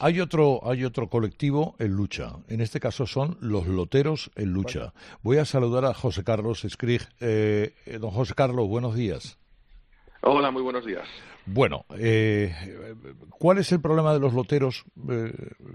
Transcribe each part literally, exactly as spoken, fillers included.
Hay otro, hay otro colectivo en lucha. En este caso son los loteros en lucha. Voy a saludar a José Carlos Skrig. Eh, eh, don José Carlos, buenos días. Hola, muy buenos días. Bueno, eh, ¿cuál es el problema de los loteros eh,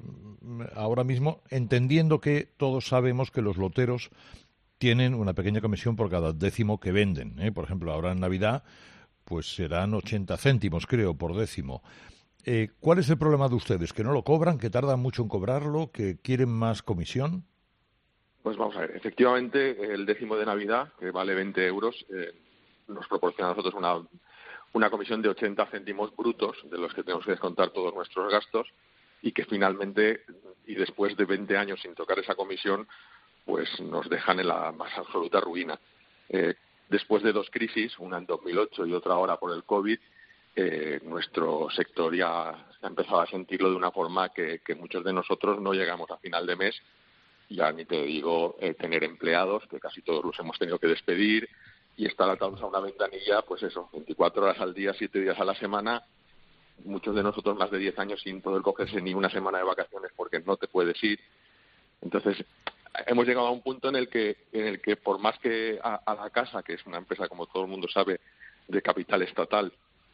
ahora mismo? Entendiendo que todos sabemos que los loteros tienen una pequeña comisión por cada décimo que venden, ¿eh? Por ejemplo, ahora en Navidad, pues serán ochenta céntimos, creo, por décimo. Eh, ¿Cuál es el problema de ustedes? ¿Que no lo cobran? ¿Que tardan mucho en cobrarlo? ¿Que quieren más comisión? Pues vamos a ver, efectivamente, el décimo de Navidad, que vale veinte euros, eh, nos proporciona a nosotros una, una comisión de ochenta céntimos brutos, de los que tenemos que descontar todos nuestros gastos, y que finalmente, y después de veinte años sin tocar esa comisión, pues nos dejan en la más absoluta ruina. Eh, después de dos crisis, una en dos mil ocho y otra ahora por el COVID, eh, nuestro sector ya ha empezado a sentirlo de una forma que, que muchos de nosotros no llegamos a final de mes. Ya ni te digo eh, tener empleados, que casi todos los hemos tenido que despedir, y estar atados a una ventanilla, pues eso, veinticuatro horas al día, siete días a la semana, muchos de nosotros más de diez años sin poder cogerse ni una semana de vacaciones porque no te puedes ir. Entonces, hemos llegado a un punto en el que, en el que por más que a, a la Casa, que es una empresa, como todo el mundo sabe, de capital estatal,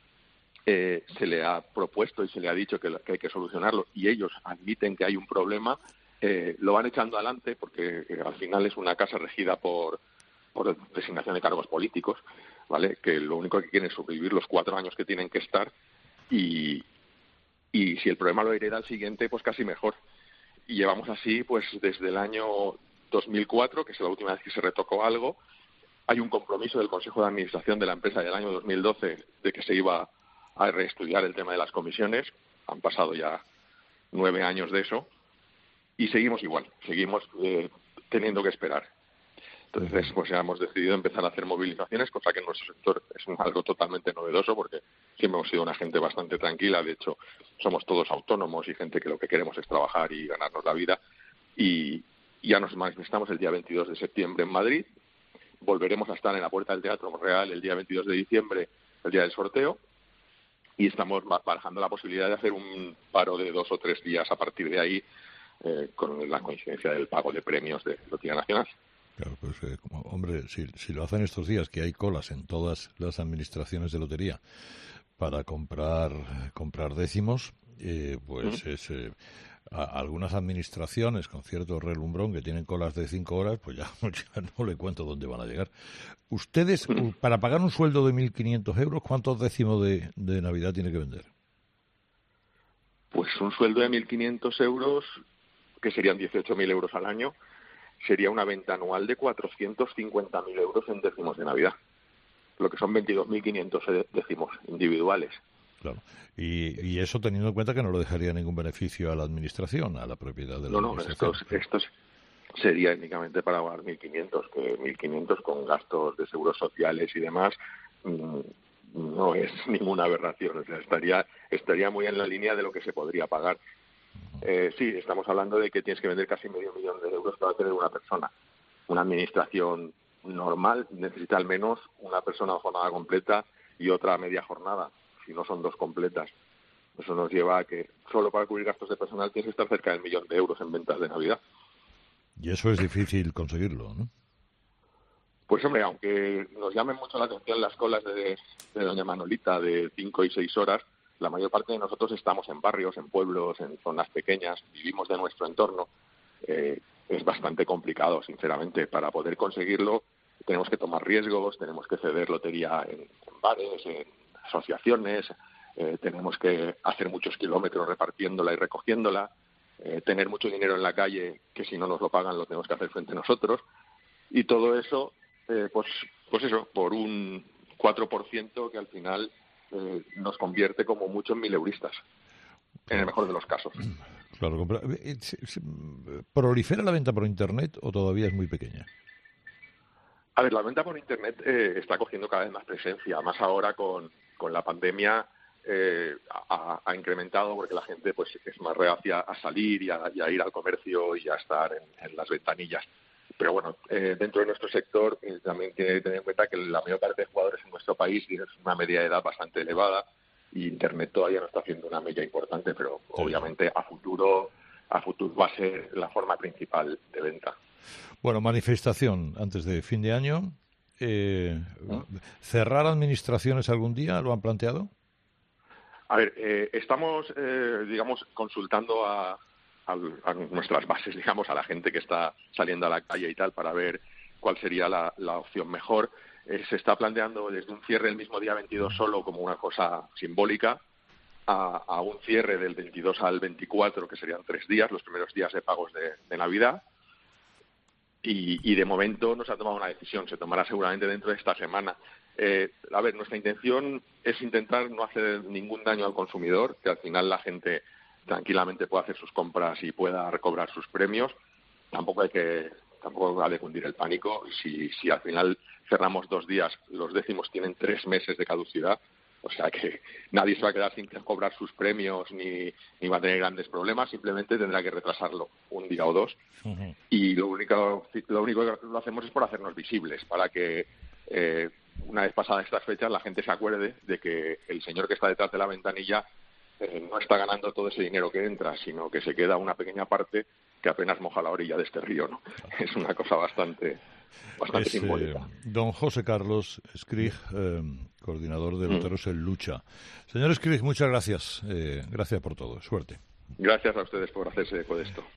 eh, se le ha propuesto y se le ha dicho que, que hay que solucionarlo, y ellos admiten que hay un problema, eh, lo van echando adelante porque eh, al final es una casa regida por, por designación de cargos políticos, ¿vale? Que lo único que quieren es sobrevivir los cuatro años que tienen que estar, y, y si el problema lo hereda al siguiente, pues casi mejor. Y llevamos así pues desde el año dos mil cuatro, que es la última vez que se retocó algo. Hay un compromiso del Consejo de Administración de la empresa del año dos mil doce de que se iba a reestudiar el tema de las comisiones. Han pasado ya nueve años de eso y seguimos igual, seguimos eh, teniendo que esperar. Entonces, pues ya hemos decidido empezar a hacer movilizaciones, cosa que en nuestro sector es un, algo totalmente novedoso, porque siempre hemos sido una gente bastante tranquila. De hecho, somos todos autónomos y gente que lo que queremos es trabajar y ganarnos la vida. Y ya nos manifestamos el día veintidós de septiembre en Madrid. Volveremos a estar en la Puerta del Teatro Real el día veintidós de diciembre, el día del sorteo. Y estamos barajando la posibilidad de hacer un paro de dos o tres días a partir de ahí, eh, con la coincidencia del pago de premios de Lotería Nacional. Claro, pues, eh, como, hombre, si, si lo hacen estos días, que hay colas en todas las administraciones de lotería para comprar comprar décimos, eh, pues ¿Mm? es... Eh, a, algunas administraciones con cierto relumbrón que tienen colas de cinco horas, pues ya, ya no le cuento dónde van a llegar. Ustedes, ¿Mm? para pagar un sueldo de mil quinientos euros, ¿cuántos décimos de, de Navidad tiene que vender? Pues un sueldo de mil quinientos euros, que serían dieciocho mil euros al año, sería una venta anual de cuatrocientos cincuenta mil euros en décimos de Navidad, lo que son veintidós mil quinientos décimos individuales. Claro. Y, y eso teniendo en cuenta que no le dejaría ningún beneficio a la administración, a la propiedad de la No, no, administración. estos, estos sería únicamente para pagar mil quinientos, que mil quinientos con gastos de seguros sociales y demás mmm, no es ninguna aberración. O sea, estaría, estaría muy en la línea de lo que se podría pagar. Eh, sí, estamos hablando de que tienes que vender casi medio millón de euros para tener una persona. Una administración normal necesita al menos una persona a jornada completa y otra a media jornada, si no son dos completas. Eso nos lleva a que solo para cubrir gastos de personal tienes que estar cerca del millón de euros en ventas de Navidad. Y eso es difícil conseguirlo, ¿no? Pues hombre, aunque nos llamen mucho la atención las colas de, de doña Manolita de cinco y seis horas, la mayor parte de nosotros estamos en barrios, en pueblos, en zonas pequeñas, vivimos de nuestro entorno. Eh, es bastante complicado, sinceramente. Para poder conseguirlo tenemos que tomar riesgos, tenemos que ceder lotería en, en bares, en asociaciones, eh, tenemos que hacer muchos kilómetros repartiéndola y recogiéndola, eh, tener mucho dinero en la calle que si no nos lo pagan lo tenemos que hacer frente a nosotros, y todo eso, eh, pues, pues eso, por un cuatro por ciento que al final eh, nos convierte como mucho en mileuristas, en el Claro. mejor de los casos. Claro, compra- eh, se- se- ¿prolifera la venta por Internet o todavía es muy pequeña? A ver, la venta por Internet eh, está cogiendo cada vez más presencia, más ahora con, con la pandemia. Eh, ha, ha incrementado porque la gente pues es más reacia a salir y a, y a ir al comercio y a estar en, en las ventanillas. Pero bueno, eh, dentro de nuestro sector eh, también tiene que tener en cuenta que la mayor parte de jugadores en nuestro país tienen una media de edad bastante elevada. y Internet todavía no está haciendo una mella importante, pero Sí. obviamente a futuro, a futuro va a ser la forma principal de venta. Bueno, manifestación antes de fin de año. Eh, ¿Mm? ¿Cerrar administraciones algún día? ¿Lo han planteado? A ver, eh, estamos, eh, digamos, consultando a, a, a nuestras bases, digamos, a la gente que está saliendo a la calle y tal, para ver cuál sería la, la opción mejor. Eh, se está planteando desde un cierre el mismo día veintidós solo como una cosa simbólica, a, a un cierre del veintidós al veinticuatro, que serían tres días, los primeros días de pagos de, de Navidad. Y, y de momento no se ha tomado una decisión, se tomará seguramente dentro de esta semana. Eh, a ver, nuestra intención es intentar no hacer ningún daño al consumidor, que al final la gente tranquilamente pueda hacer sus compras y pueda recobrar sus premios. Tampoco hay que, tampoco va a cundir el pánico. Si, si al final cerramos dos días, los décimos tienen tres meses de caducidad, o sea que nadie se va a quedar sin cobrar sus premios ni, ni va a tener grandes problemas, simplemente tendrá que retrasarlo un día o dos. Uh-huh. Y lo único, lo único que lo hacemos es por hacernos visibles, para que eh, una vez pasadas estas fechas la gente se acuerde de que el señor que está detrás de la ventanilla eh, no está ganando todo ese dinero que entra, sino que se queda una pequeña parte que apenas moja la orilla de este río, ¿no? Es una cosa bastante... bastante es, simbólica. Eh, don José Carlos Skrig, eh, coordinador de Loteros mm. en Lucha. Señor Skrig, muchas gracias. Eh, gracias por todo. Suerte. Gracias a ustedes por hacerse eco de esto.